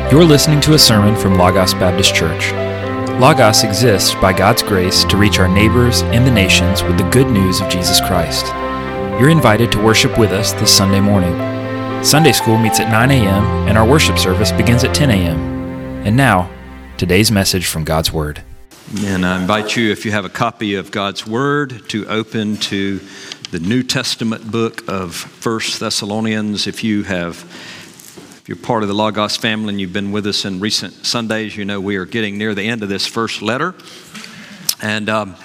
You're listening to a sermon from Logos Baptist Church. Logos exists by God's grace to reach our neighbors and the nations with the good news of Jesus Christ. You're invited to worship with us this Sunday morning. Sunday school meets at 9 a.m. and our worship service begins at 10 a.m. And now, today's message from God's Word. And I invite you, if you have a copy of God's Word, to open to the New Testament book of 1 Thessalonians. If you're part of the Logos family and you've been with us in recent Sundays, you know we are getting near the end of this first letter. And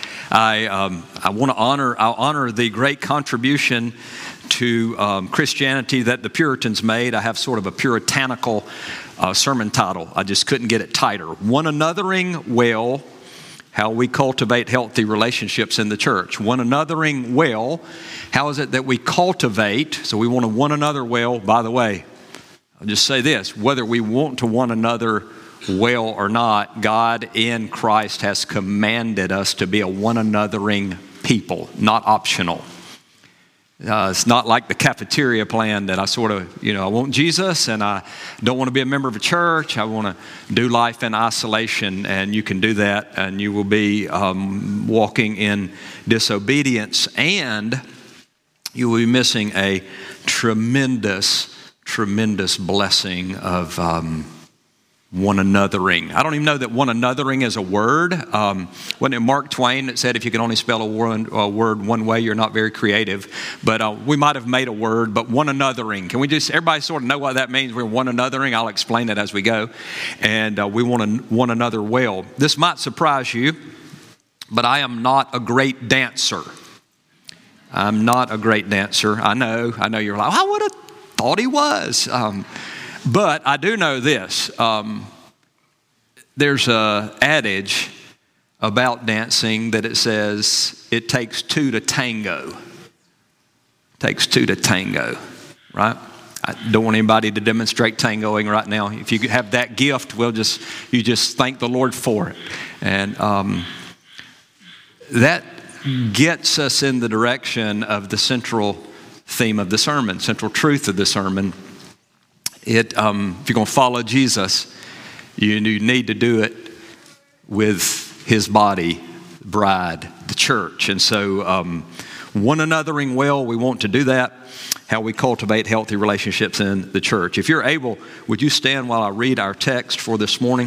I'll honor the great contribution to Christianity that the Puritans made. I have sort of a puritanical sermon title. I just couldn't get it tighter. One anothering well, how we cultivate healthy relationships in the church. One anothering well, how is it that we cultivate? So we want to one another well. By the way, I'll just say this, whether we want to one another well or not, God in Christ has commanded us to be a one anothering people, not optional. It's not like the cafeteria plan that I sort of, I want Jesus and I don't want to be a member of a church. I want to do life in isolation, and you can do that and you will be walking in disobedience, and you will be missing a tremendous blessing of one anothering. I don't even know that one anothering is a word. Wasn't it Mark Twain that said if you can only spell a word one way, you're not very creative? But we might have made a word, but one anothering. Can we just, everybody sort of know what that means? We're one anothering. I'll explain it as we go. And we want to one another well. This might surprise you, but I am not a great dancer. I'm not a great dancer. I know you're like, I would have thought he was. But I do know this. There's an adage about dancing that it says it takes two to tango. It takes two to tango, right? I don't want anybody to demonstrate tangoing right now. If you have that gift, you just thank the Lord for it. And that gets us in the direction of the central theme of the sermon, central truth of the sermon. If you're going to follow Jesus, you need to do it with his body, the bride, the church. And so one anothering well, we want to do that, how we cultivate healthy relationships in the church. If you're able, would you stand while I read our text for this morning?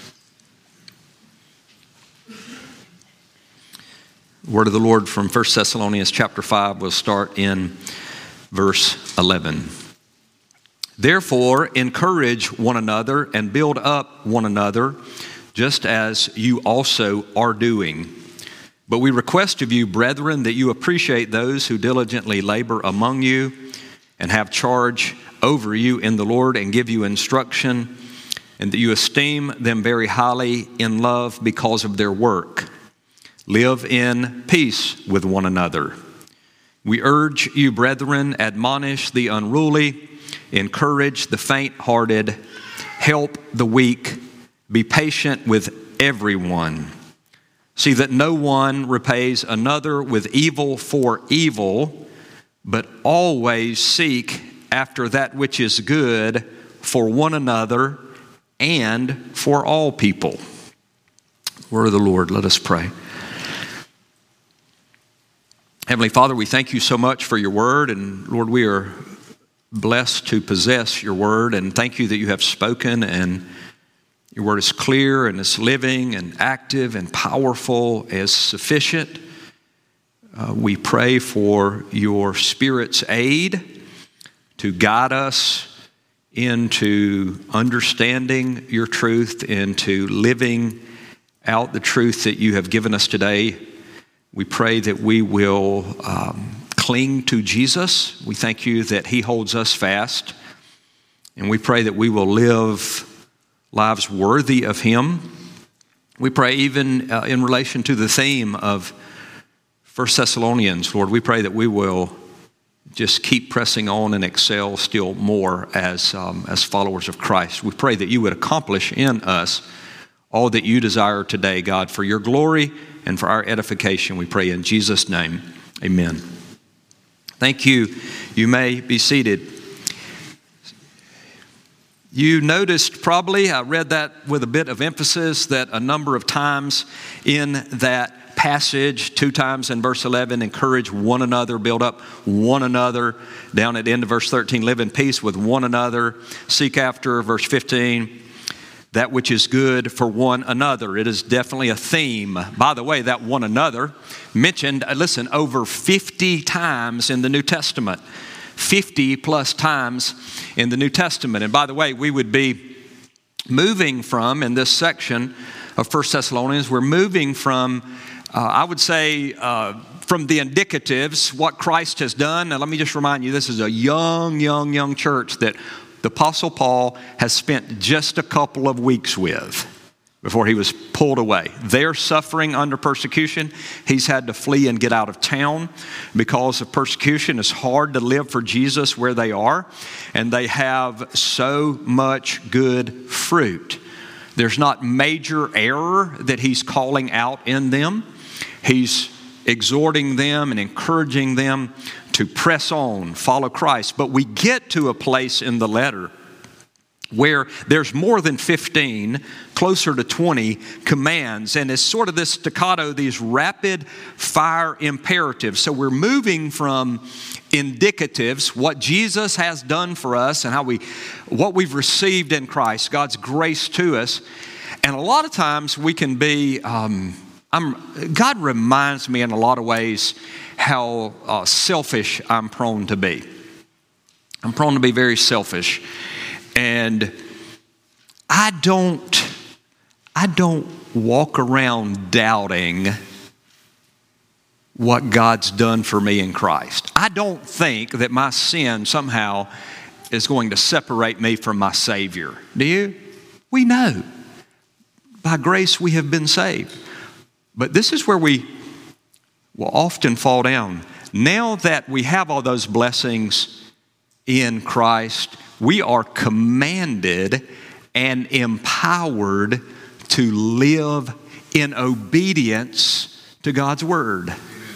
Word of the Lord from 1 Thessalonians chapter 5. We'll start in verse 11. Therefore, encourage one another and build up one another, just as you also are doing. But we request of you, brethren, that you appreciate those who diligently labor among you and have charge over you in the Lord and give you instruction, and that you esteem them very highly in love because of their work. Live in peace with one another. We urge you, brethren, admonish the unruly, encourage the faint-hearted, help the weak, be patient with everyone. See that no one repays another with evil for evil, but always seek after that which is good for one another and for all people. Word of the Lord, let us pray. Heavenly Father, we thank you so much for your word, and Lord, we are blessed to possess your word, and thank you that you have spoken, and your word is clear and it's living and active and powerful as sufficient. We pray for your Spirit's aid to guide us into understanding your truth, into living out the truth that you have given us today. We pray that we will cling to Jesus. We thank you that he holds us fast. And we pray that we will live lives worthy of him. We pray even in relation to the theme of 1 Thessalonians, Lord, we pray that we will just keep pressing on and excel still more as followers of Christ. We pray that you would accomplish in us all that you desire today, God, for your glory and for our edification. We pray in Jesus' name. Amen. Thank you. You may be seated. You noticed probably, I read that with a bit of emphasis, that a number of times in that passage, 2 times in verse 11, encourage one another, build up one another. Down at the end of verse 13, live in peace with one another. Seek after, verse 15, that which is good for one another. It is definitely a theme. By the way, that one another mentioned, listen, over 50 times in the New Testament. 50 plus times in the New Testament. And by the way, we would be moving from, in this section of 1 Thessalonians, we're moving from, I would say, from the indicatives, what Christ has done. Now let me just remind you, this is a young church that the Apostle Paul has spent just a couple of weeks with before he was pulled away. They're suffering under persecution. He's had to flee and get out of town because of persecution. It's hard to live for Jesus where they are, and they have so much good fruit. There's not major error that he's calling out in them. He's exhorting them and encouraging them to press on, follow Christ. But we get to a place in the letter where there's more than 15, closer to 20 commands, and it's sort of this staccato, these rapid fire imperatives. So we're moving from indicatives, what Jesus has done for us and what we've received in Christ, God's grace to us. And a lot of times we can be, God reminds me in a lot of ways how selfish I'm prone to be. I'm prone to be very selfish. And I don't walk around doubting what God's done for me in Christ. I don't think that my sin somehow is going to separate me from my Savior. Do you? We know. By grace we have been saved. But this is where we will often fall down. Now that we have all those blessings in Christ, we are commanded and empowered to live in obedience to God's word.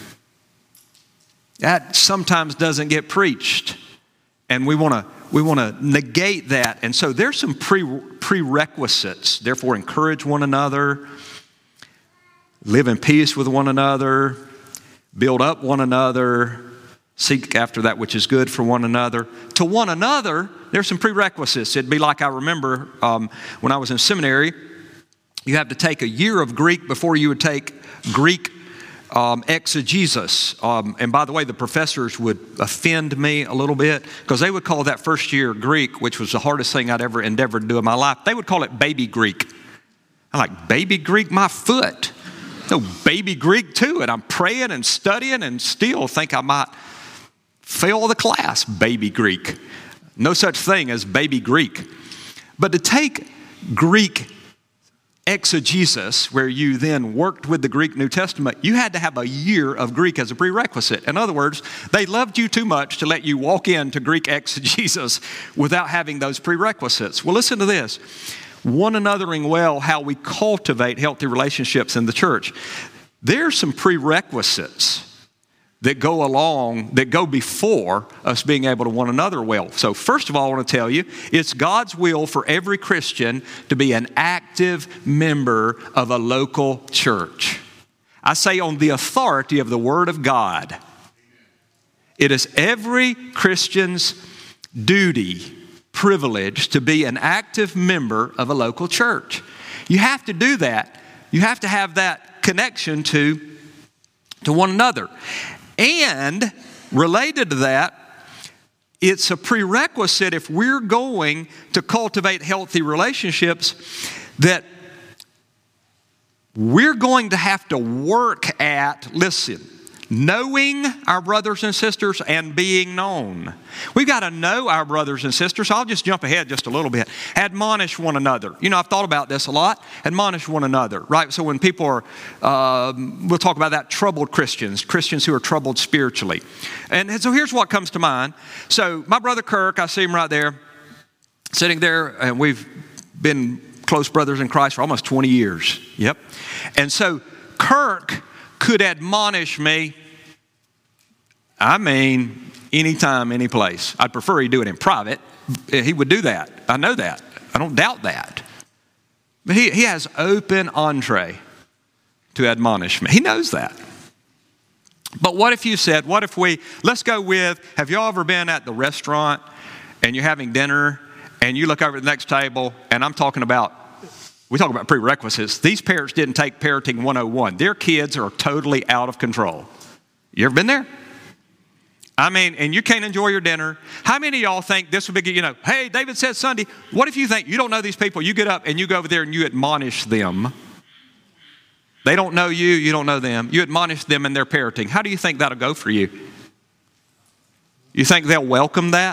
That sometimes doesn't get preached, and we want to negate that. And so there's some prerequisites. Therefore, encourage one another, live in peace with one another, build up one another, seek after that which is good for one another. To one another, there's some prerequisites. It'd be like, I remember when I was in seminary, you have to take a year of Greek before you would take Greek exegesis. And by the way, the professors would offend me a little bit because they would call that first year Greek, which was the hardest thing I'd ever endeavored to do in my life. They would call it baby Greek. I'm like, baby Greek, my foot. No, baby Greek too. And I'm praying and studying and still think I might fail the class, baby Greek. No such thing as baby Greek. But to take Greek exegesis, where you then worked with the Greek New Testament, you had to have a year of Greek as a prerequisite. In other words, they loved you too much to let you walk into Greek exegesis without having those prerequisites. Well, listen to this. One anothering well, how we cultivate healthy relationships in the church. There's some prerequisites that go before us being able to one another well. So first of all, I want to tell you, it's God's will for every Christian to be an active member of a local church. I say on the authority of the Word of God. It is every Christian's duty, privilege to be an active member of a local church. You have to do that. You have to have that connection to one another. And related to that, it's a prerequisite if we're going to cultivate healthy relationships that we're going to have to work at, listen, knowing our brothers and sisters and being known. We've got to know our brothers and sisters. I'll just jump ahead just a little bit. Admonish one another. You know, I've thought about this a lot. Admonish one another, right? So when people are, we'll talk about that, troubled Christians who are troubled spiritually. And so here's what comes to mind. So my brother Kirk, I see him right there, sitting there, and we've been close brothers in Christ for almost 20 years. Yep. And so Kirk could admonish me, I mean, anytime, any place. I'd prefer he do it in private. He would do that. I know that. I don't doubt that. But he has open entree to admonishment. He knows that. But what if you said, let's go with, have y'all ever been at the restaurant and you're having dinner and you look over at the next table, and we talk about prerequisites. These parents didn't take Parenting 101. Their kids are totally out of control. You ever been there? And you can't enjoy your dinner. How many of y'all think this would be, hey, David said Sunday, what if you think you don't know these people? You get up and you go over there and you admonish them. They don't know you, you don't know them. You admonish them in their parenting. How do you think that'll go for you? You think they'll welcome that?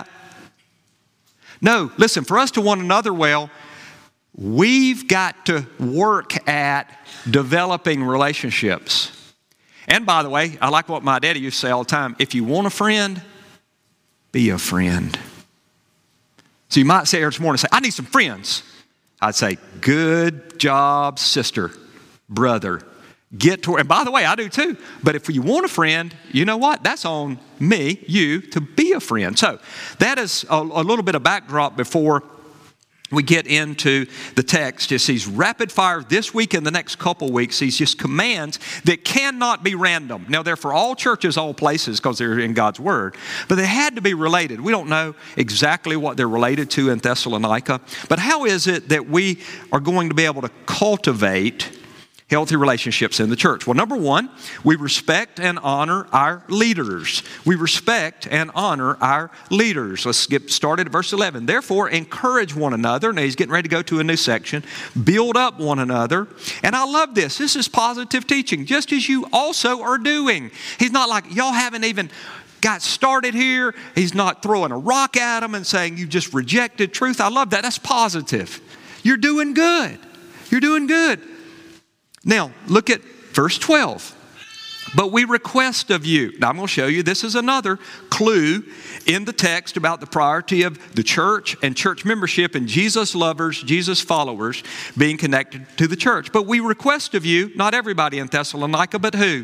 No, listen, for us to one another well, we've got to work at developing relationships. And by the way, I like what my daddy used to say all the time. If you want a friend, be a friend. So you might say here this morning, I need some friends. I'd say, good job, sister, brother. And by the way, I do too. But if you want a friend, you know what? That's on me, you, to be a friend. So that is a little bit of backdrop before we get into the text. It's these rapid fire this week and the next couple weeks, these just commands that cannot be random. Now, they're for all churches, all places, because they're in God's Word. But they had to be related. We don't know exactly what they're related to in Thessalonica. But how is it that we are going to be able to cultivate healthy relationships in the church? Well, number one, we respect and honor our leaders. We respect and honor our leaders. Let's get started at verse 11. Therefore, encourage one another. Now, he's getting ready to go to a new section. Build up one another. And I love this. This is positive teaching, just as you also are doing. He's not like, y'all haven't even got started here. He's not throwing a rock at them and saying, you just rejected truth. I love that. That's positive. You're doing good. You're doing good. Now, look at verse 12. But we request of you. Now, I'm going to show you, this is another clue in the text about the priority of the church and church membership and Jesus lovers, Jesus followers being connected to the church. But we request of you, not everybody in Thessalonica, but who?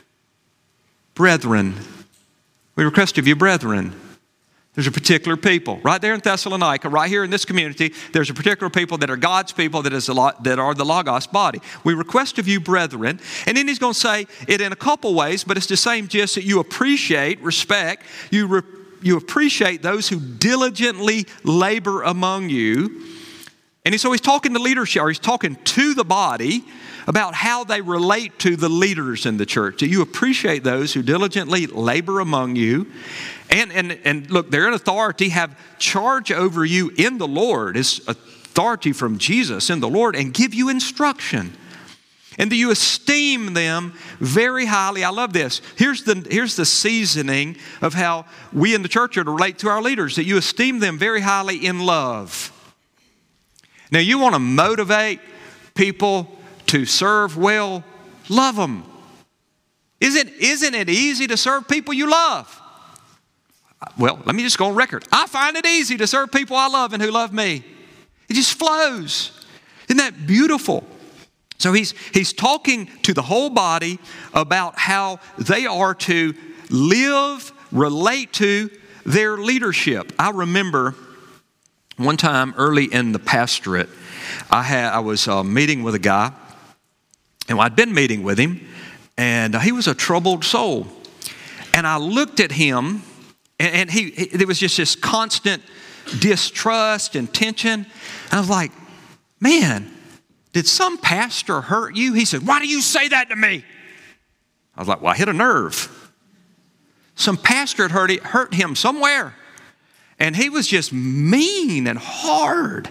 Brethren. We request of you, brethren. There's a particular people right there in Thessalonica, right here in this community. There's a particular people that are God's people that are the Logos body. We request of you, brethren. And then he's going to say it in a couple ways, but it's the same gist that you appreciate, respect. You appreciate those who diligently labor among you. And so he's talking to leadership, or he's talking to the body about how they relate to the leaders in the church. Do you appreciate those who diligently labor among you? And look, they're in authority, have charge over you in the Lord. It's authority from Jesus in the Lord, and give you instruction. And do you esteem them very highly? I love this. Here's the seasoning of how we in the church are to relate to our leaders, that you esteem them very highly in love. Now, you want to motivate people to serve well, love them. Isn't it easy to serve people you love? Well, let me just go on record. I find it easy to serve people I love and who love me. It just flows. Isn't that beautiful? So he's talking to the whole body about how they are to live, relate to their leadership. I remember one time early in the pastorate, I was meeting with a guy, and I'd been meeting with him, and he was a troubled soul. And I looked at him, and there was just this constant distrust and tension. And I was like, man, did some pastor hurt you? He said, why do you say that to me? I was like, well, I hit a nerve. Some pastor had hurt him somewhere. And he was just mean and hard.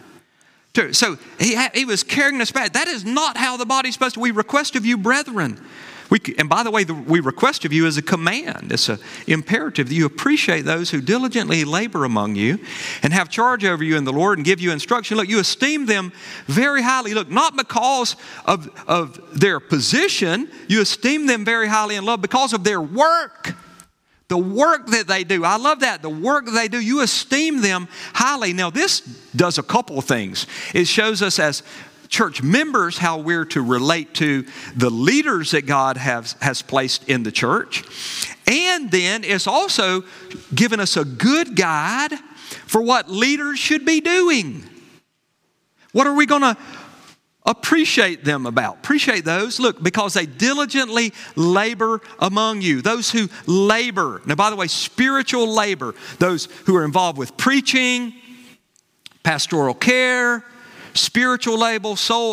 So he was carrying us back. That is not how the body's supposed to. We request of you, brethren. And by the way, we request of you as a command. It's an imperative that you appreciate those who diligently labor among you and have charge over you in the Lord and give you instruction. Look, you esteem them very highly. Look, not because of their position. You esteem them very highly in love because of their work. The work that they do. I love that. The work that they do. You esteem them highly. Now, this does a couple of things. It shows us as church members how we're to relate to the leaders that God has placed in the church. And then it's also given us a good guide for what leaders should be doing. What are we going to appreciate them about? Appreciate those. Look, because they diligently labor among you. Those who labor. Now, by the way, spiritual labor. Those who are involved with preaching, pastoral care, spiritual labor, soul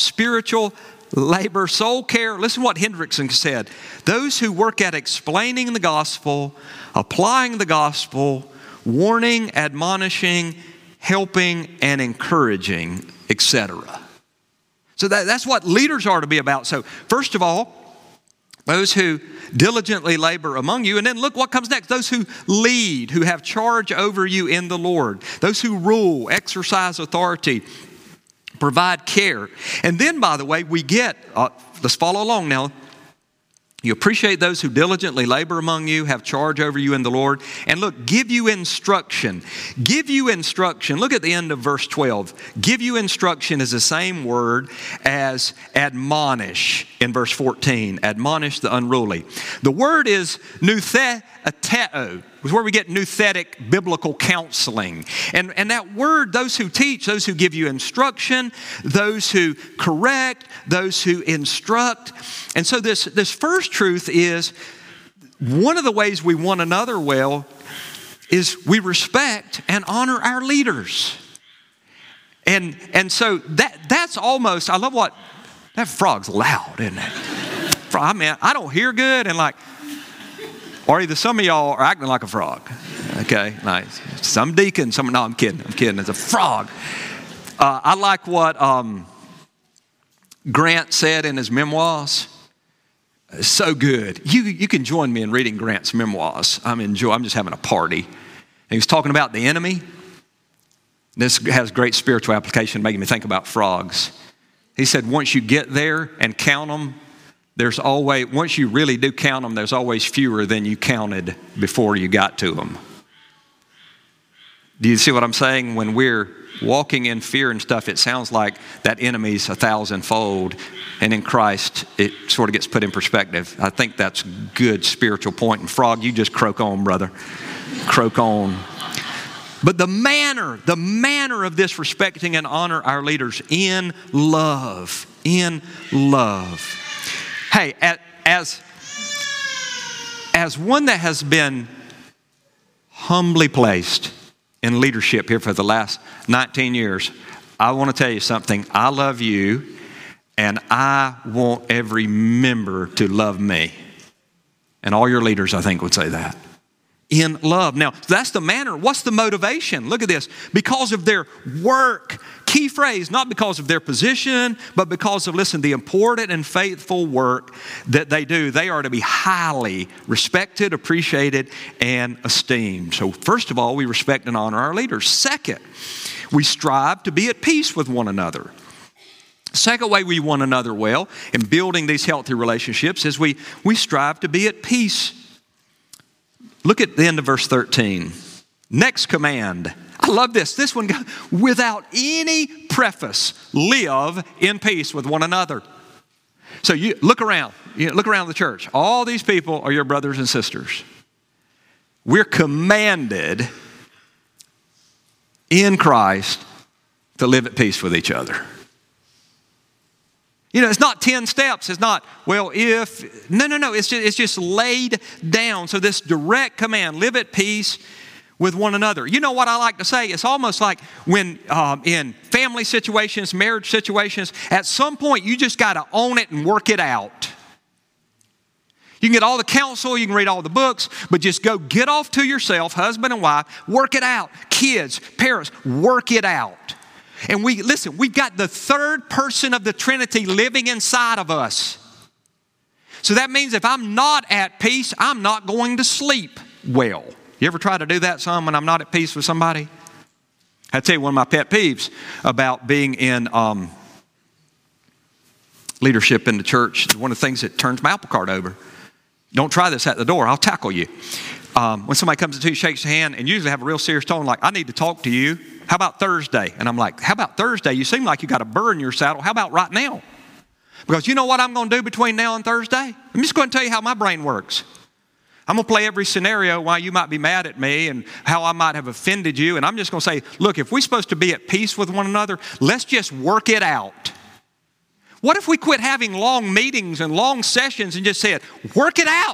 care. Listen to what Hendrickson said. Those who work at explaining the gospel, applying the gospel, warning, admonishing, helping, and encouraging, etc. So that's what leaders are to be about. So first of all, those who diligently labor among you. And then look what comes next. Those who lead, who have charge over you in the Lord. Those who rule, exercise authority, provide care. And then, by the way, we get, let's follow along now. You appreciate those who diligently labor among you, have charge over you in the Lord. And look, give you instruction. Give you instruction. Look at the end of verse 12. Give you instruction is the same word as admonish in verse 14. Admonish the unruly. The word is noutheateo. It's where we get nouthetic biblical counseling. And that word, those who teach, those who give you instruction, those who correct, those who instruct. And so this first truth is one of the ways we want another well is we respect and honor our leaders. And so that's almost, I love what, that frog's loud, isn't it? I mean, I don't hear good and like, or either some of y'all are acting like a frog. Okay, nice. Some deacon, no, I'm kidding. It's a frog. I like what Grant said in his memoirs. So good. You can join me in reading Grant's memoirs. I'm just having a party. And he was talking about the enemy. This has great spiritual application, making me think about frogs. He said, once you get there and count them, once you really do count them, there's always fewer than you counted before you got to them. Do you see what I'm saying? When we're walking in fear and stuff, it sounds like that enemy's 1,000-fold. And in Christ, it sort of gets put in perspective. I think that's a good spiritual point. And frog, you just croak on, brother. Croak on. But the manner of this respecting and honor our leaders in love. Hey, as one that has been humbly placed in leadership here for the last 19 years, I want to tell you something. I love you, and I want every member to love me. And all your leaders, I think, would say that. In love. Now, that's the manner. What's the motivation? Look at this. Because of their work. Key phrase, not because of their position, but because of, listen, the important and faithful work that they do. They are to be highly respected, appreciated, and esteemed. So first of all, we respect and honor our leaders. Second, we strive to be at peace with one another. Second way we want another well in building these healthy relationships is we strive to be at peace. Look at the end of verse 13. Next command. I love this. This one, without any preface, live in peace with one another. So you look around. Look around the church. All these people are your brothers and sisters. We're commanded in Christ to live at peace with each other. You know, it's not 10 steps. It's not, no. It's just laid down. So this direct command, live at peace with one another. You know what I like to say? It's almost like when in family situations, marriage situations, at some point you just got to own it and work it out. You can get all the counsel, you can read all the books, but just go get off to yourself, husband and wife, work it out. Kids, parents, work it out. And we've got the third person of the Trinity living inside of us. So that means if I'm not at peace, I'm not going to sleep well. You ever try to do that some when I'm not at peace with somebody? I'll tell you one of my pet peeves about being in leadership in the church. One of the things that turns my apple cart over. Don't try this at the door. I'll tackle you. When somebody comes to you, shakes your hand, and usually have a real serious tone like, I need to talk to you. How about Thursday? And I'm like, how about Thursday? You seem like you got a burr in your saddle. How about right now? Because you know what I'm going to do between now and Thursday? I'm just going to tell you how my brain works. I'm going to play every scenario why you might be mad at me and how I might have offended you. And I'm just going to say, look, if we're supposed to be at peace with one another, let's just work it out. What if we quit having long meetings and long sessions and just said, work it out?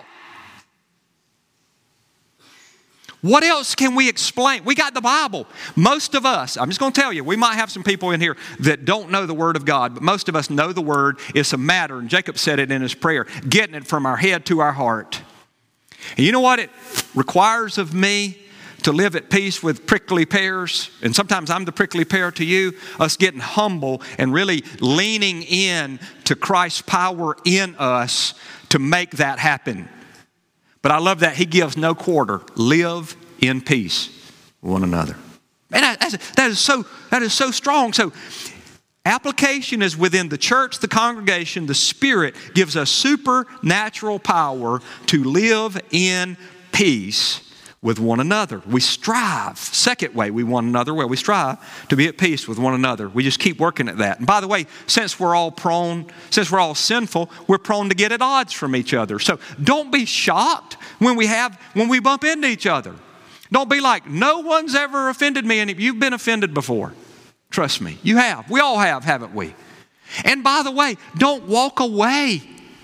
What else can we explain? We got the Bible. Most of us, I'm just going to tell you, we might have some people in here that don't know the Word of God, but most of us know the Word. It's a matter, and Jacob said it in his prayer, getting it from our head to our heart. And you know what it requires of me? To live at peace with prickly pears, and sometimes I'm the prickly pear to you, us getting humble and really leaning in to Christ's power in us to make that happen. But I love that he gives no quarter. Live in peace with one another. And that is so strong. So application is within the church, the congregation. The Spirit gives us supernatural power to live in peace with one another. We strive. Second way we strive to be at peace with one another. We just keep working at that. And by the way, since we're all sinful, we're prone to get at odds from each other. So don't be shocked when we bump into each other. Don't be like, no one's ever offended me, and you've been offended before. Trust me, you have. We all have, haven't we? And by the way, don't walk away.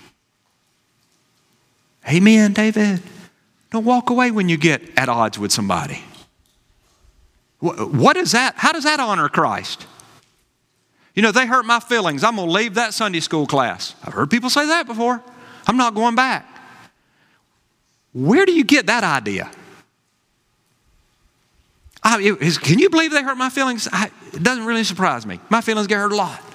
Amen, David. Don't walk away when you get at odds with somebody. What is that? How does that honor Christ? You know, they hurt my feelings. I'm going to leave that Sunday school class. I've heard people say that before. I'm not going back. Where do you get that idea? Can you believe they hurt my feelings? It doesn't really surprise me. My feelings get hurt a lot.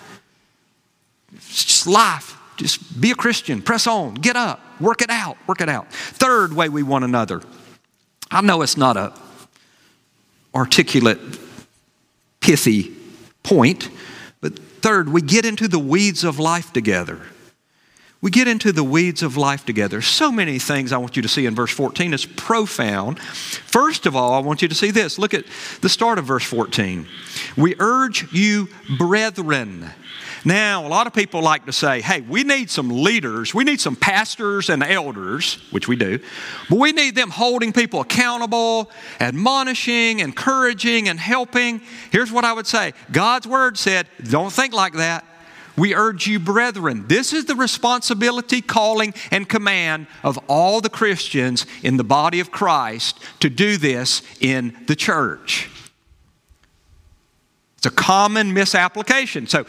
It's just life. Just be a Christian. Press on. Get up. Work it out. Work it out. Third way we one another. I know it's not a articulate, pithy point, but third, we get into the weeds of life together. We get into the weeds of life together. So many things I want you to see in verse 14. It's profound. First of all, I want you to see this. Look at the start of verse 14. We urge you, brethren. Now, a lot of people like to say, hey, we need some leaders. We need some pastors and elders, which we do. But we need them holding people accountable, admonishing, encouraging, and helping. Here's what I would say. God's word said, don't think like that. We urge you, brethren. This is the responsibility, calling, and command of all the Christians in the body of Christ to do this in the church. It's a common misapplication. So,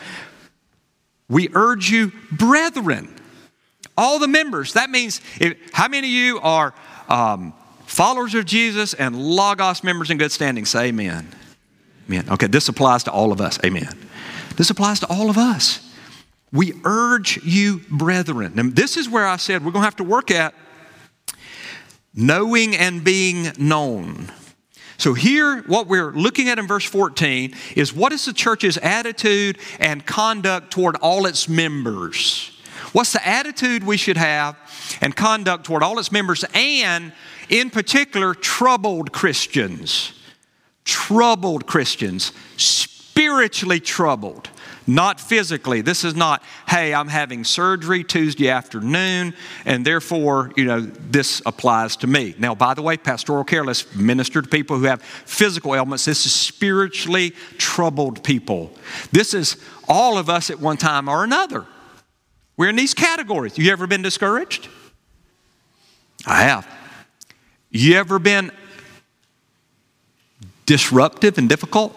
we urge you, brethren. All the members. That means, how many of you are followers of Jesus and Logos members in good standing? Say amen. Amen. Okay, this applies to all of us. Amen. This applies to all of us. We urge you, brethren. And this is where I said we're going to have to work at knowing and being known. So here, what we're looking at in verse 14 is what is the church's attitude and conduct toward all its members? What's the attitude we should have and conduct toward all its members, and in particular, troubled Christians. Troubled Christians, spiritually troubled. Not physically. This is not, hey, I'm having surgery Tuesday afternoon, and therefore, this applies to me. Now, by the way, pastoral care, let's minister to people who have physical ailments. This is spiritually troubled people. This is all of us at one time or another. We're in these categories. You ever been discouraged? I have. You ever been disruptive and difficult?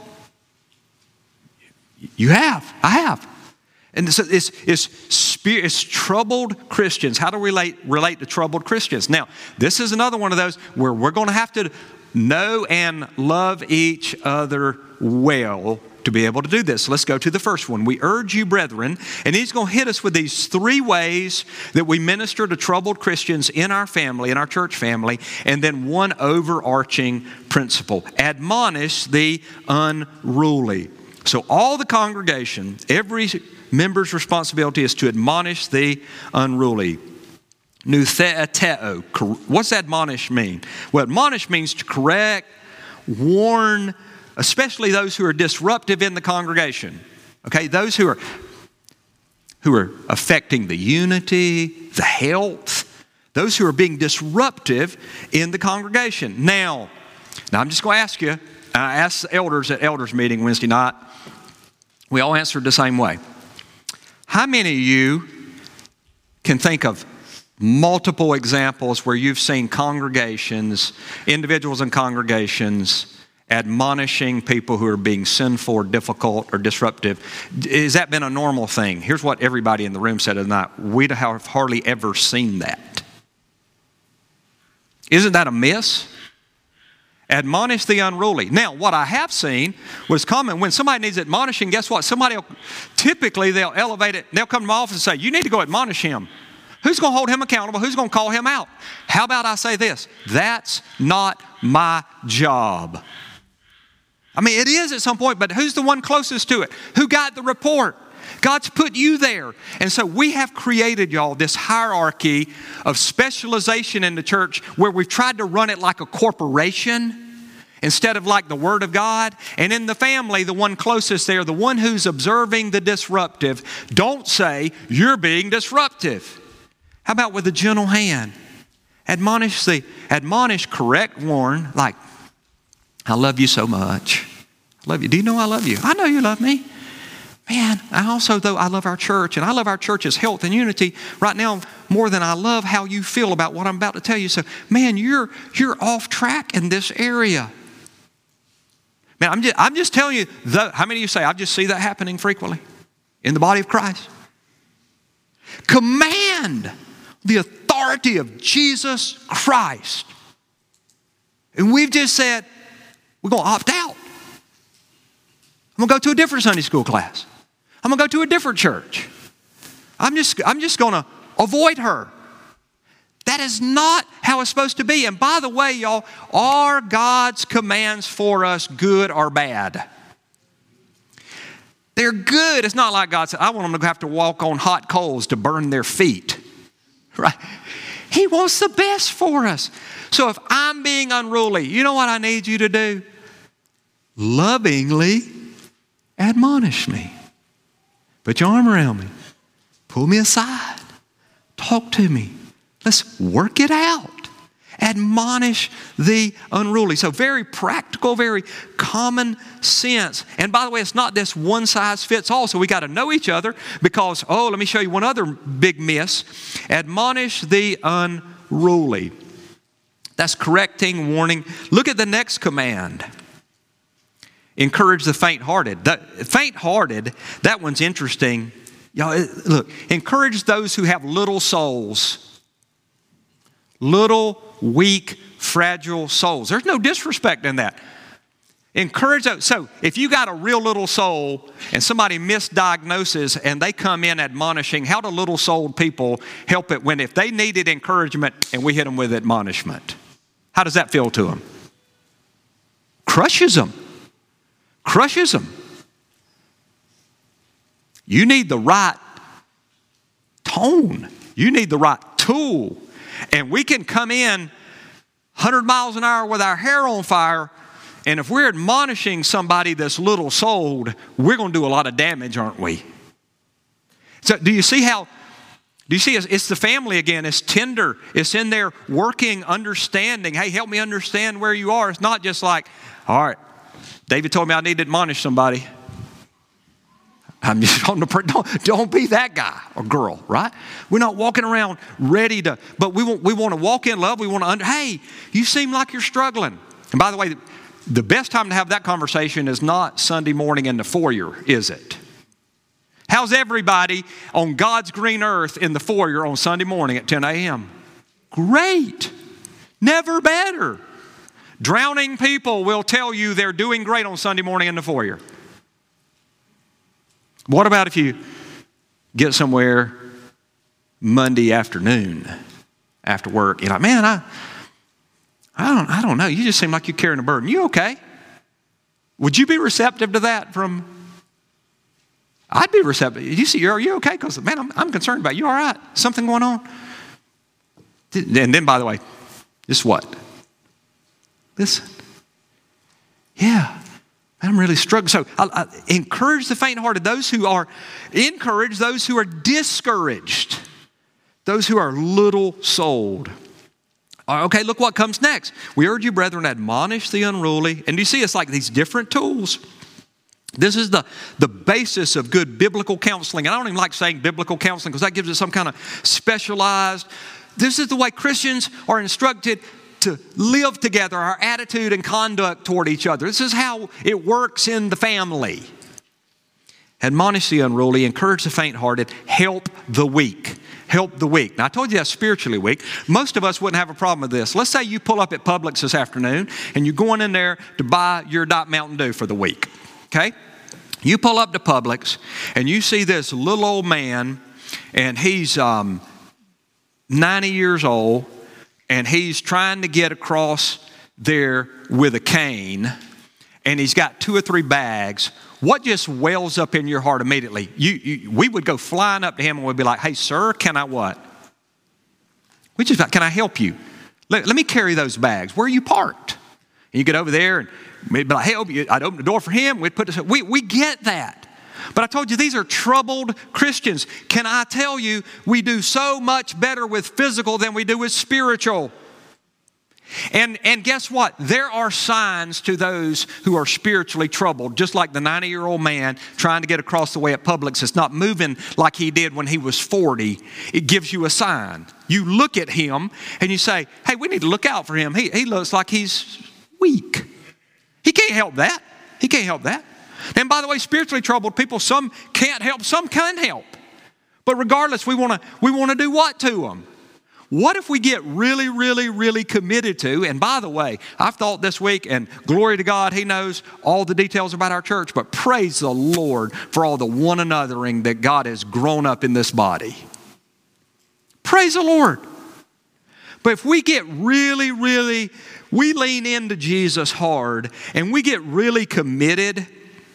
You have. I have. And so it's troubled Christians. How do we relate to troubled Christians? Now, this is another one of those where we're going to have to know and love each other well to be able to do this. So let's go to the first one. We urge you, brethren, and he's going to hit us with these three ways that we minister to troubled Christians in our family, in our church family, and then one overarching principle. Admonish the unruly. So all the congregation, every member's responsibility is to admonish the unruly. Noutheateo. What's admonish mean? Well, admonish means to correct, warn, especially those who are disruptive in the congregation. Okay, those who are affecting the unity, the health, Those who are being disruptive in the congregation. Now I'm just going to ask you, I asked the elders at elders meeting Wednesday night, we all answered the same way. How many of you can think of multiple examples where you've seen congregations, individuals in congregations, admonishing people who are being sinful or difficult or disruptive? Has that been a normal thing? Here's what everybody in the room said tonight. We have hardly ever seen that. Isn't that a miss? Admonish the unruly. Now, what I have seen was common. When somebody needs admonishing, guess what? Typically they'll elevate it. They'll come to my office and say, you need to go admonish him. Who's going to hold him accountable? Who's going to call him out? How about I say this? That's not my job. I mean, it is at some point, but who's the one closest to it? Who got the report? God's put you there. And so we have created, y'all, this hierarchy of specialization in the church where we've tried to run it like a corporation instead of like the Word of God. And in the family, the one closest there, the one who's observing the disruptive, don't say, you're being disruptive. How about with a gentle hand? Admonish, correct, warn, like, I love you so much. I love you. Do you know I love you? I know you love me. Man, I also, though, I love our church, and I love our church's health and unity right now more than I love how you feel about what I'm about to tell you. So, man, you're off track in this area. Man, I'm just telling you, how many of you say, I just see that happening frequently in the body of Christ? Command the authority of Jesus Christ. And we've just said, we're going to opt out. I'm going to go to a different Sunday school class. I'm going to go to a different church. I'm just going to avoid her. That is not how it's supposed to be. And by the way, y'all, are God's commands for us good or bad? They're good. It's not like God said, I want them to have to walk on hot coals to burn their feet. Right? He wants the best for us. So if I'm being unruly, you know what I need you to do? Lovingly admonish me. Put your arm around me. Pull me aside. Talk to me. Let's work it out. Admonish the unruly. So very practical, very common sense. And by the way, it's not this one size fits all. So we got to know each other because, let me show you one other big miss. Admonish the unruly. That's correcting, warning. Look at the next command. Encourage the faint-hearted. Faint-hearted, that one's interesting. Y'all, look, encourage those who have little souls. Little, weak, fragile souls. There's no disrespect in that. Encourage those. So if you got a real little soul and somebody misdiagnoses and they come in admonishing, how do little souled people help it when if they needed encouragement and we hit them with admonishment? How does that feel to them? Crushes them. Crushes them. You need the right tone. You need the right tool. And we can come in 100 miles an hour with our hair on fire, and if we're admonishing somebody that's little souled, we're going to do a lot of damage, aren't we? So do you see it's the family again. It's tender. It's in there working, understanding. Hey, help me understand where you are. It's not just like, all right, David told me I need to admonish somebody. I'm just don't be that guy or girl, right? We're not walking around ready to, but we want to walk in love. We want to hey, you seem like you're struggling. And by the way, the best time to have that conversation is not Sunday morning in the foyer, is it? How's everybody on God's green earth in the foyer on Sunday morning at 10 a.m.? Great. Never better. Drowning people will tell you they're doing great on Sunday morning in the foyer. What about if you get somewhere Monday afternoon after work? You're like, man, I don't know. You just seem like you're carrying a burden. You okay? Would you be receptive to that from? I'd be receptive. You see, are you okay? Because, man, I'm concerned about you. All right? Something going on? And then, by the way, this what? Listen. Yeah. I'm really struggling. So I encourage the faint-hearted, encourage those who are discouraged. Those who are little souled. Okay, look what comes next. We urge you, brethren, admonish the unruly. And do you see it's like these different tools? This is the basis of good biblical counseling. And I don't even like saying biblical counseling because that gives it some kind of specialized. This is the way Christians are instructed to live together, our attitude and conduct toward each other. This is how it works in the family. Admonish the unruly, encourage the faint-hearted, help the weak. Help the weak. Now, I told you that's spiritually weak. Most of us wouldn't have a problem with this. Let's say you pull up at Publix this afternoon and you're going in there to buy your Diet Mountain Dew for the week. Okay? You pull up to Publix and you see this little old man, and he's 90 years old, and he's trying to get across there with a cane, and he's got 2 or 3 bags. What just wells up in your heart immediately? We would go flying up to him and we'd be like, hey, sir, can I what? Can I help you? Let me carry those bags. Where are you parked? And you get over there and we'd be like, hey, I'd open the door for him. We'd put this. We get that. But I told you these are troubled Christians. Can I tell you, we do so much better with physical than we do with spiritual. And guess what? There are signs to those who are spiritually troubled, just like the 90-year-old man trying to get across the way at Publix. It's not moving like he did when he was 40. It gives you a sign. You look at him and you say, hey, we need to look out for him. He looks like he's weak. He can't help that. He can't help that. And by the way, spiritually troubled people, some can't help, some can help. But regardless, we want to do what to them? What if we get really, really, really committed to, and by the way, I've thought this week, and glory to God, He knows all the details about our church, but praise the Lord for all the one anothering that God has grown up in this body. Praise the Lord. But if we get really, really, we lean into Jesus hard, and we get really committed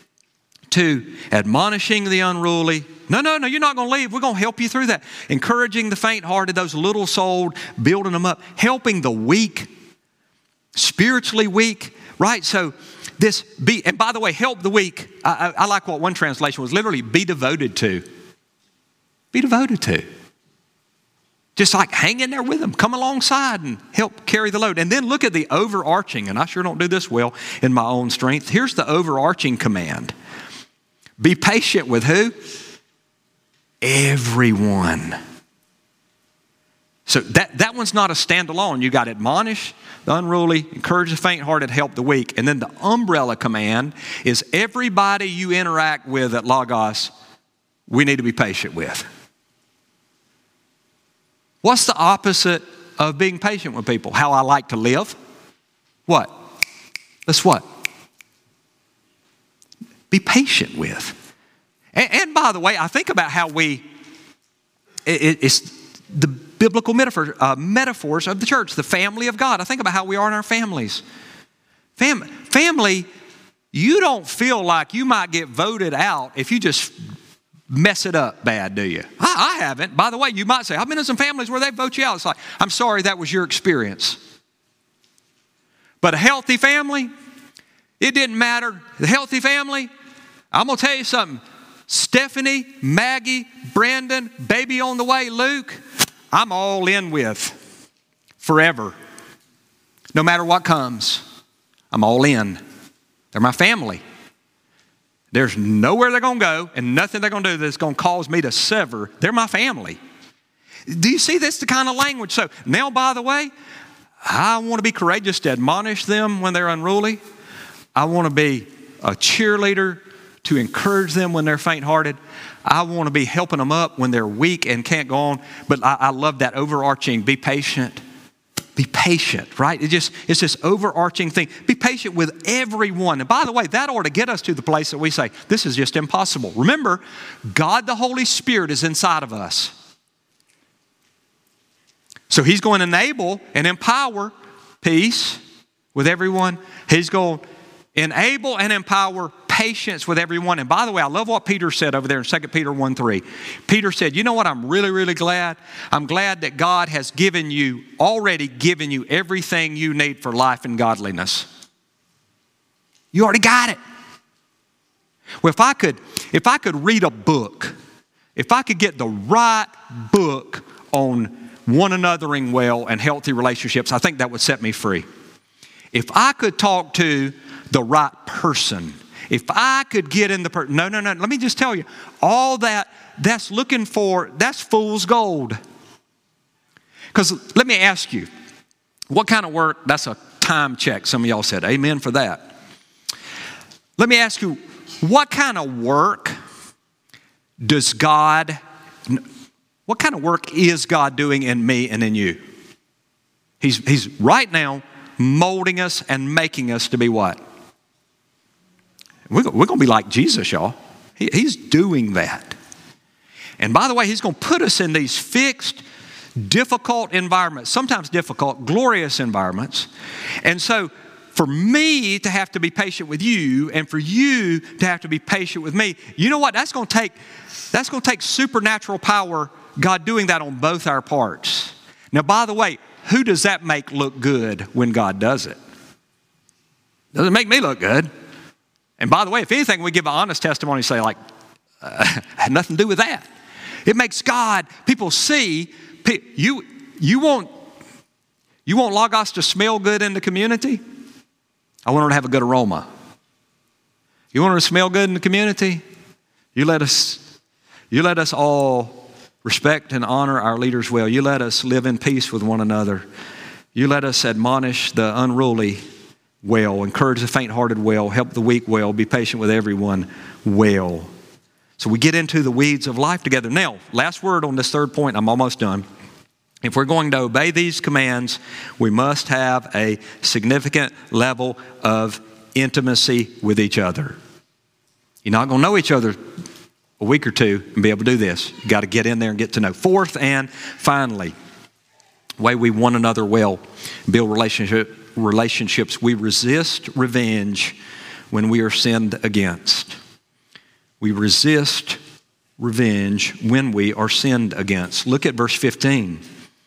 to admonishing the unruly. No, you're not going to leave. We're going to help you through that. Encouraging the faint-hearted, those little souled, building them up, helping the weak, spiritually weak, right? So and by the way, help the weak. I like what one translation was, literally be devoted to. Be devoted to. Just like hang in there with them, come alongside and help carry the load. And then look at the overarching, and I sure don't do this well in my own strength. Here's the overarching command. Be patient with who? Everyone. So that one's not a standalone. You got to admonish the unruly, encourage the faint-hearted, help the weak. And then the umbrella command is everybody you interact with at Logos, we need to be patient with. What's the opposite of being patient with people? How I like to live? What? That's what? Be patient with. And by the way, I think about how it's the biblical metaphors of the church, the family of God. I think about how we are in our families. Family, you don't feel like you might get voted out if you just mess it up bad, do you? I haven't. By the way, you might say, I've been in some families where they vote you out. It's like, I'm sorry that was your experience. But a healthy family, it didn't matter. The healthy family, I'm going to tell you something. Stephanie, Maggie, Brandon, baby on the way, Luke, I'm all in with forever. No matter what comes, I'm all in. They're my family. There's nowhere they're going to go and nothing they're going to do that's going to cause me to sever. They're my family. Do you see this the kind of language? So now, by the way, I want to be courageous to admonish them when they're unruly. I want to be a cheerleader to encourage them when they're faint-hearted. I want to be helping them up when they're weak and can't go on. But I love that overarching, be patient. Be patient, right? It's this overarching thing. Be patient with everyone. And by the way, that ought to get us to the place that we say, this is just impossible. Remember, God the Holy Spirit is inside of us. So He's going to enable and empower peace with everyone. He's going to enable and empower patience with everyone. And by the way, I love what Peter said over there in 2 Peter 1:3. Peter said, you know what I'm really, really glad? I'm glad that God has already given you everything you need for life and godliness. You already got it. Well, if I could read a book, if I could get the right book on one anothering well and healthy relationships, I think that would set me free. If I could talk to the right person, if I could get in the person, no, let me just tell you, all that's fool's gold. Because let me ask you, what kind of work, that's a time check. Some of y'all said amen for that. Let me ask you, what kind of work is God doing in me and in you? He's right now molding us and making us to be what? We're going to be like Jesus, y'all. He's doing that. And by the way, he's going to put us in these fixed, difficult environments, sometimes difficult, glorious environments. And so for me to have to be patient with you and for you to have to be patient with me, you know what? That's going to take supernatural power, God doing that on both our parts. Now, by the way, who does that make look good when God does it? Doesn't make me look good. And by the way, if anything, we give an honest testimony and say like, had nothing to do with that. It makes God, people see, you want Logos to smell good in the community? I want her to have a good aroma. You want her to smell good in the community? You let us all respect and honor our leaders well. You let us live in peace with one another. You let us admonish the unruly well, encourage the faint-hearted well, help the weak well, be patient with everyone well. So we get into the weeds of life together. Now, last word on this third point, I'm almost done. If we're going to obey these commands, we must have a significant level of intimacy with each other. You're not going to know each other a week or two and be able to do this. You've got to get in there and get to know. Fourth and finally, way we one another well, build relationships. We resist revenge when we are sinned against. We resist revenge when we are sinned against. Look at verse 15.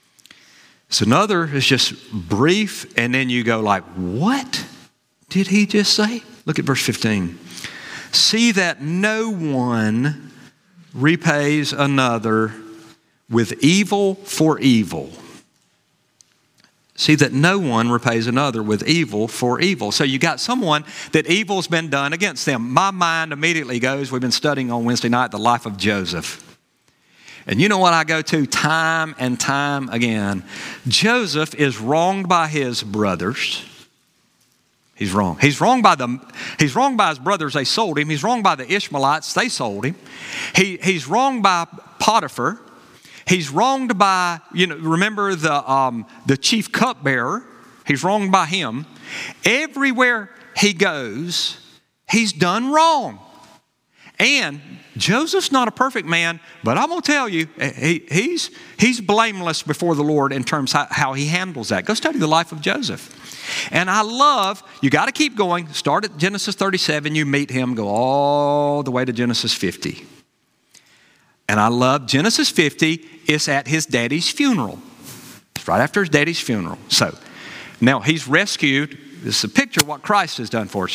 So another is just brief, and then you go like, what did he just say? Look at verse 15. See that no one repays another with evil for evil. See that no one repays another with evil for evil. So you got someone that evil's been done against them. My mind immediately goes, we've been studying on Wednesday night the life of Joseph. And you know what I go to time and time again? Joseph is wronged by his brothers. He's wrong. He's wronged by his brothers. They sold him. He's wronged by the Ishmaelites. They sold him. He's wronged by Potiphar. He's wronged by, remember the chief cupbearer. He's wronged by him. Everywhere he goes, he's done wrong. And Joseph's not a perfect man, but I'm going to tell you, he's blameless before the Lord in terms of how he handles that. Go study the life of Joseph. And you got to keep going. Start at Genesis 37, you meet him, go all the way to Genesis 50. And I love Genesis 50, it's at his daddy's funeral. It's right after his daddy's funeral. So now he's rescued. This is a picture of what Christ has done for us.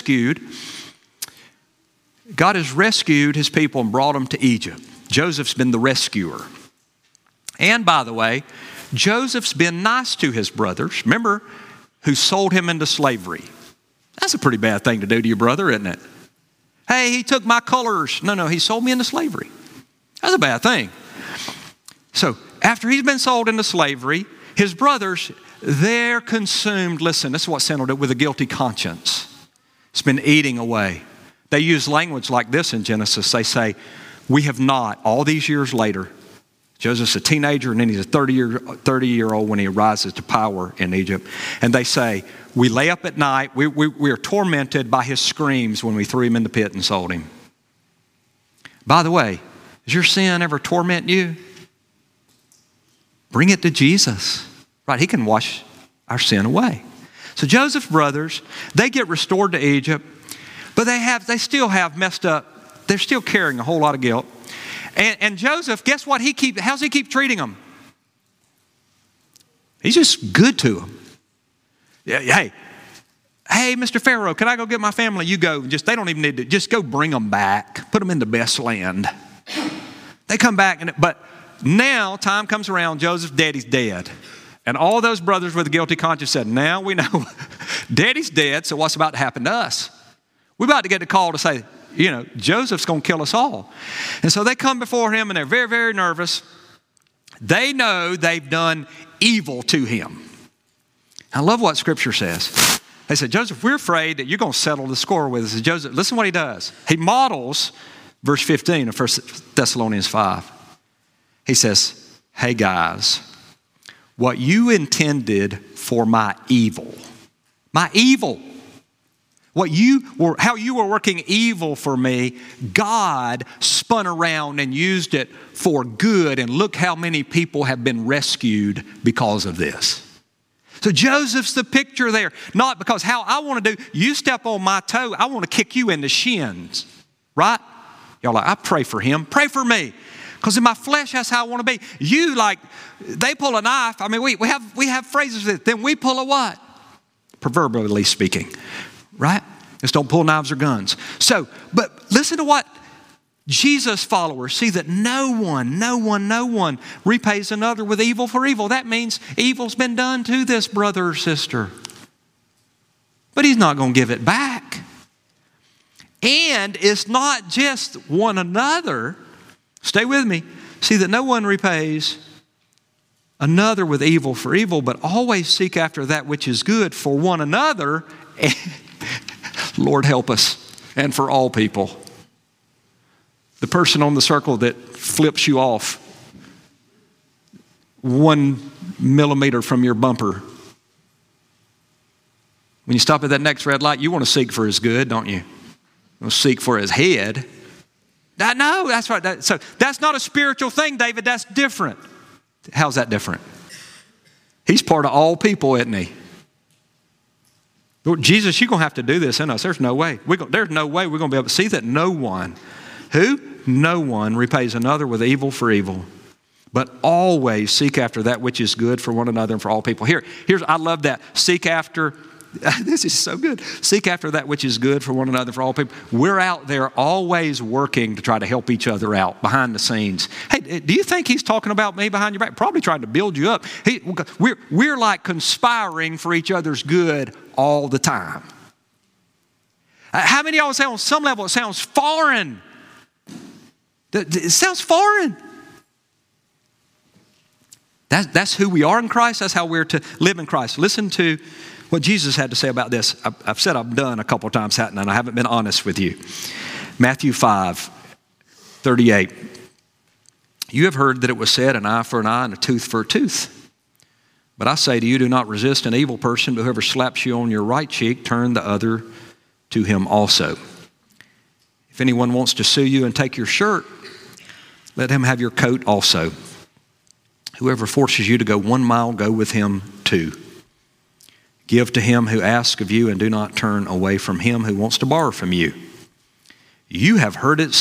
God has rescued his people and brought them to Egypt. Joseph's been the rescuer. And by the way, Joseph's been nice to his brothers. Remember, who sold him into slavery. That's a pretty bad thing to do to your brother, isn't it? Hey, he took my colors. No, he sold me into slavery. That's a bad thing. So after he's been sold into slavery, his brothers, they're consumed. Listen, this is what sin will do with a guilty conscience. It's been eating away. They use language like this in Genesis. They say, we have not, all these years later, Joseph's a teenager and then he's a 30-year-old when he rises to power in Egypt. And they say, we lay up at night, we are tormented by his screams when we threw him in the pit and sold him. By the way, does your sin ever torment you? Bring it to Jesus. Right, he can wash our sin away. So Joseph's brothers, they get restored to Egypt, but they still have messed up. They're still carrying a whole lot of guilt. And Joseph, guess what? How's he keep treating them? He's just good to them. Yeah, hey, Mr. Pharaoh, can I go get my family? You go. They don't even need to. Just go bring them back. Put them in the best land. They come back, but now time comes around, Joseph's daddy's dead. And all those brothers with a guilty conscience said, now we know daddy's dead, so what's about to happen to us? We're about to get the call to say, Joseph's going to kill us all. And so they come before him and they're very, very nervous. They know they've done evil to him. I love what Scripture says. They said, Joseph, we're afraid that you're going to settle the score with us. And Joseph, listen what he does. He models verse 15 of 1 Thessalonians 5. He says, hey guys, what you intended for my evil, how you were working evil for me, God spun around and used it for good. And look how many people have been rescued because of this. So Joseph's the picture there, not because how I want to do, you step on my toe, I want to kick you in the shins, right? Y'all like, I pray for him, pray for me. Because in my flesh, that's how I want to be. You they pull a knife. I mean, we have phrases that then we pull a what? Proverbially speaking, right? Just don't pull knives or guns. So, but listen to what Jesus followers see, that no one repays another with evil for evil. That means evil's been done to this brother or sister. But he's not going to give it back. And it's not just one another. Stay with me. See that no one repays another with evil for evil, but always seek after that which is good for one another. Lord help us, and for all people. The person on the circle that flips you off 1 millimeter from your bumper. When you stop at that next red light, you want to seek for his good, don't you? You want to seek for his head. No, that's right. So that's not a spiritual thing, David. That's different. How's that different? He's part of all people, isn't he? Lord Jesus, you're going to have to do this in us. There's no way. There's no way we're going to be able to see that no one. Who? No one repays another with evil for evil, but always seek after that which is good for one another and for all people. Here's I love that. Seek after, this is so good. Seek after that which is good for one another, for all people. We're out there always working to try to help each other out behind the scenes. Hey, do you think he's talking about me behind your back? Probably trying to build you up. We're like conspiring for each other's good all the time. How many of y'all say on some level it sounds foreign? It sounds foreign. That's who we are in Christ. That's how we're to live in Christ. Listen to what Jesus had to say about this. I've said I'm done a couple of times, haven't I? And I haven't been honest with you. Matthew 5:38. You have heard that it was said, an eye for an eye and a tooth for a tooth. But I say to you, do not resist an evil person, but whoever slaps you on your right cheek, turn the other to him also. If anyone wants to sue you and take your shirt, let him have your coat also. Whoever forces you to go 1 mile, go with him 2. Give to him who asks of you, and do not turn away from him who wants to borrow from you. You have heard that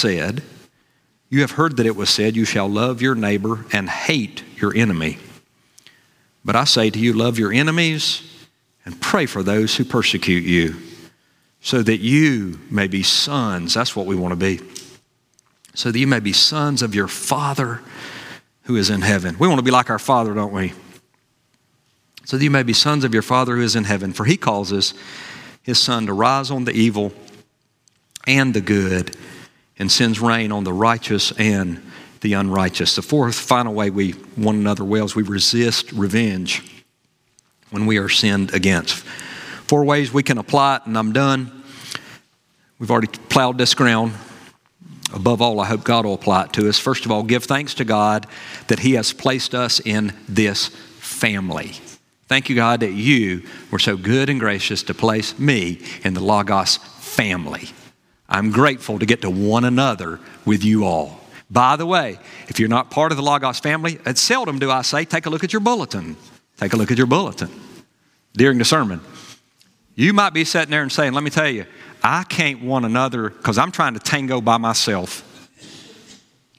it was said, you shall love your neighbor and hate your enemy. But I say to you, love your enemies and pray for those who persecute you, so that you may be sons. That's what we want to be. So that you may be sons of your Father who is in heaven. We want to be like our Father, don't we? So that you may be sons of your Father who is in heaven. For he causes his sun to rise on the evil and the good, and sends rain on the righteous and the unrighteous. The fourth final way we one another well is we resist revenge when we are sinned against. 4 ways we can apply it, and I'm done. We've already plowed this ground. Above all, I hope God will apply it to us. First of all, give thanks to God that he has placed us in this family. Thank you, God, that you were so good and gracious to place me in the Logos family. I'm grateful to get to one another with you all. By the way, if you're not part of the Logos family, it's seldom do I say, take a look at your bulletin. Take a look at your bulletin during the sermon. You might be sitting there and saying, let me tell you, I can't one another because I'm trying to tango by myself.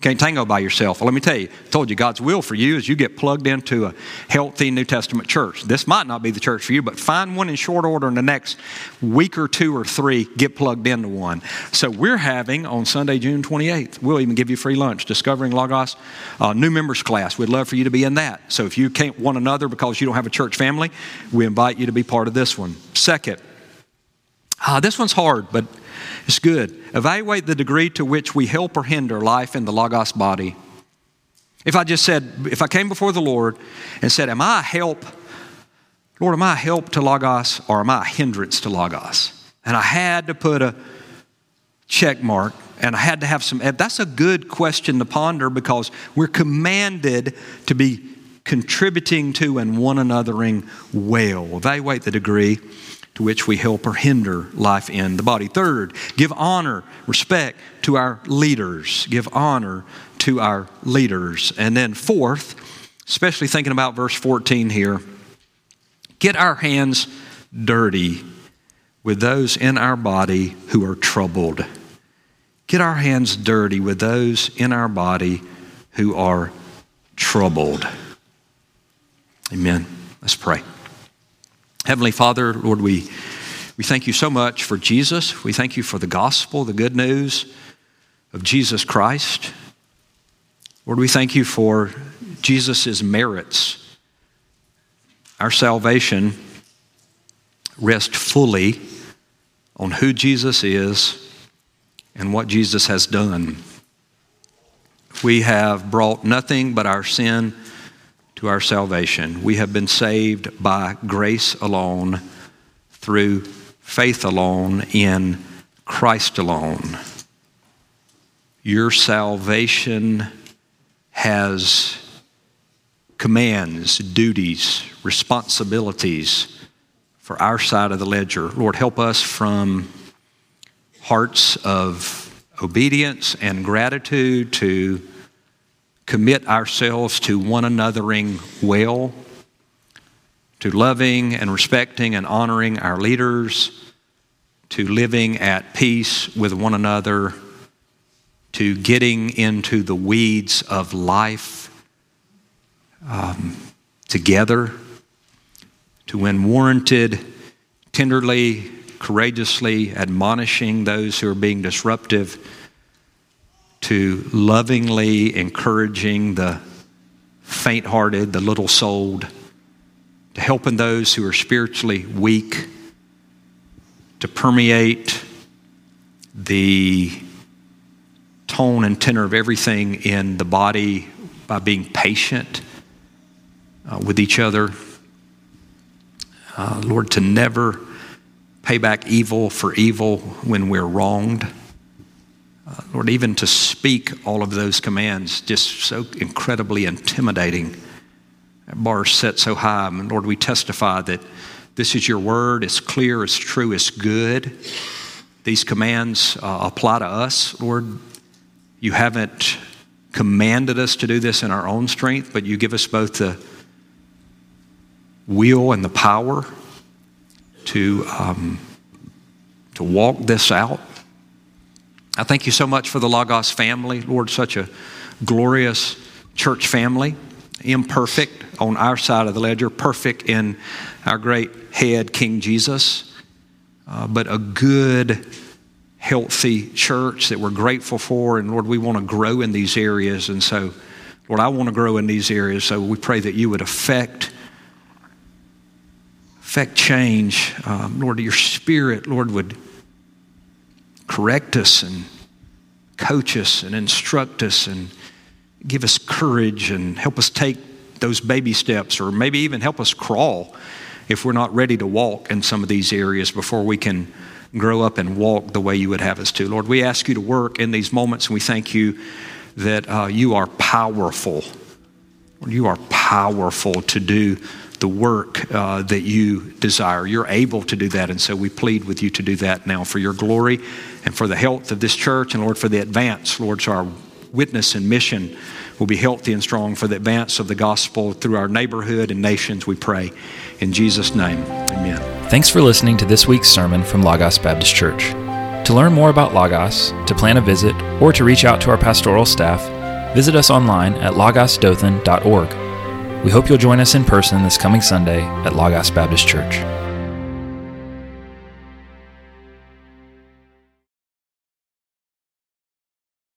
Can't tango by yourself. Well, let me tell you, I told you God's will for you is you get plugged into a healthy New Testament church. This might not be the church for you, but find one in short order in the next week or 2 or 3, get plugged into one. So we're having on Sunday, June 28th, we'll even give you free lunch, Discovering Logos, new members class. We'd love for you to be in that. So if you can't one another because you don't have a church family, we invite you to be part of this one. Second, this one's hard, but it's good. Evaluate the degree to which we help or hinder life in the Logos body. If I came before the Lord and said, am I a help? Lord, am I a help to Logos or am I a hindrance to Logos? And I had to put a check mark and I had to have that's a good question to ponder because we're commanded to be contributing to and one anothering well. Evaluate the degree to which we help or hinder life in the body. Third, give honor, respect to our leaders. Give honor to our leaders. And then fourth, especially thinking about verse 14 here, get our hands dirty with those in our body who are troubled. Get our hands dirty with those in our body who are troubled. Amen. Let's pray. Heavenly Father, Lord, we thank you so much for Jesus. We thank you for the gospel, the good news of Jesus Christ. Lord, we thank you for Jesus' merits. Our salvation rests fully on who Jesus is and what Jesus has done. We have brought nothing but our sin to our salvation. We have been saved by grace alone, through faith alone, in Christ alone. Your salvation has commands, duties, responsibilities for our side of the ledger. Lord, help us from hearts of obedience and gratitude to commit ourselves to one anothering well, to loving and respecting and honoring our leaders, to living at peace with one another, to getting into the weeds of life together, to when warranted, tenderly, courageously admonishing those who are being disruptive, to lovingly encouraging the faint-hearted, the little-souled, to helping those who are spiritually weak, to permeate the tone and tenor of everything in the body by being patient with each other. Lord, to never pay back evil for evil when we're wronged. Lord, even to speak all of those commands, just so incredibly intimidating. That bar is set so high. And Lord, we testify that this is your word. It's clear, it's true, it's good. These commands apply to us. Lord, you haven't commanded us to do this in our own strength, but you give us both the will and the power to walk this out. I thank you so much for the Logos family. Lord, such a glorious church family, imperfect on our side of the ledger, perfect in our great head, King Jesus, but a good, healthy church that we're grateful for. And Lord, we want to grow in these areas. And so, Lord, I want to grow in these areas. So we pray that you would affect change. Lord, your Spirit, Lord, would correct us and coach us and instruct us and give us courage and help us take those baby steps, or maybe even help us crawl if we're not ready to walk in some of these areas before we can grow up and walk the way you would have us to. Lord, we ask you to work in these moments, and we thank you that you are powerful. You are powerful to do the work that you desire. You're able to do that, and so we plead with you to do that now for your glory and for the health of this church, and Lord, for the advance, Lord, so our witness and mission will be healthy and strong for the advance of the gospel through our neighborhood and nations, we pray. In Jesus' name, amen. Thanks for listening to this week's sermon from Logos Baptist Church. To learn more about Logos, to plan a visit, or to reach out to our pastoral staff, visit us online at logosdothan.org. We hope you'll join us in person this coming Sunday at Logos Baptist Church.